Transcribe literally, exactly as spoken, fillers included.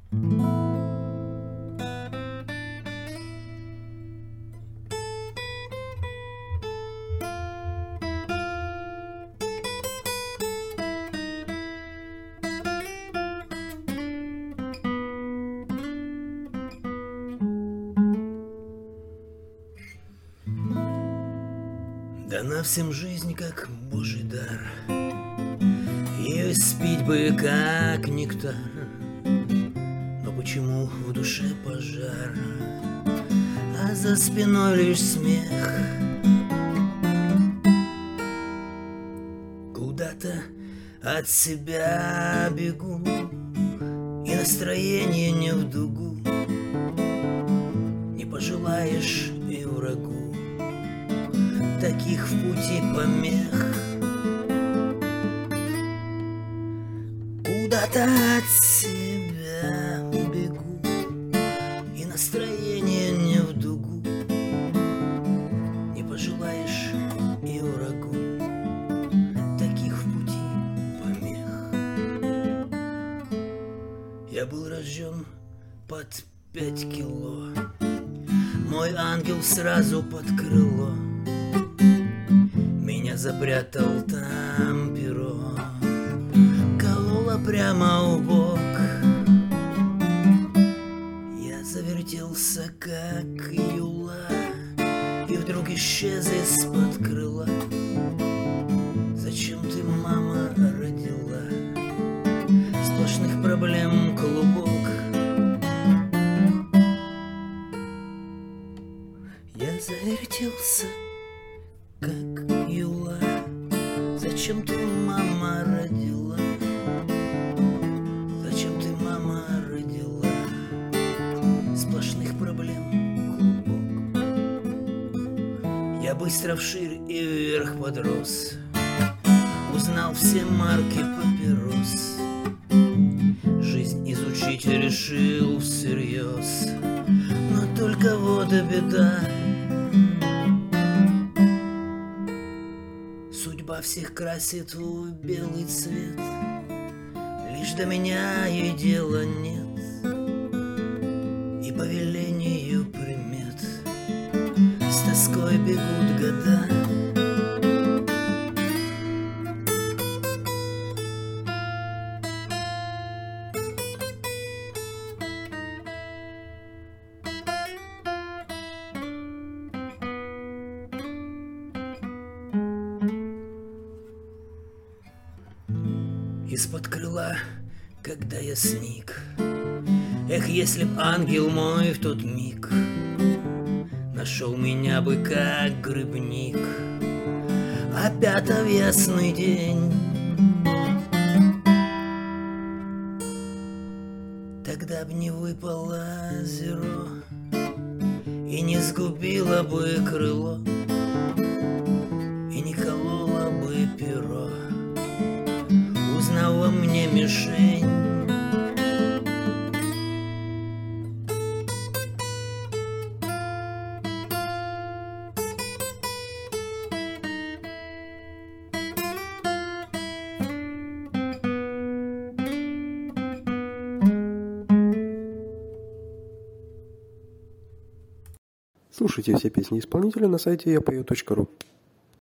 Дана всем жизнь, как Божий дар, ее спить бы, как нектар. Но почему в душе пожар, а за спиной лишь смех? Куда-то от себя бегу, и настроение не в дугу. Не пожелаешь и врагу таких в пути помех. Куда-то от себя бегу, и настроение не в дугу. Не пожелаешь и врагу таких в пути помех. Я был рожден под пять кило, мой ангел сразу под крыло. Меня запрятал там перо, кололо прямо в бок. Я завертелся, как юла, и вдруг исчез из-под крыла. Зачем ты, мама, родила? Сплошных проблем клубок. Я завертелся, как юла. Зачем ты, мама, родила? Зачем ты, мама, родила? Сплошных проблем клубок. Я быстро вширь и вверх подрос, узнал все марки папирос. Жизнь изучить решил всерьез, но только вот и беда. Судьба всех красит в белый цвет, лишь до меня ей дела нет. И по велению примет с тоской бегут года. Из-под крыла, когда я сник, эх, если б ангел мой в тот миг нашел меня бы, как грибник, опята в ясный день. Тогда б не выпало зеро и не сгубило бы крыло, и не кололо бы перо, узнав во мне мишень. Слушайте все песни исполнителя на сайте я пою точка ру.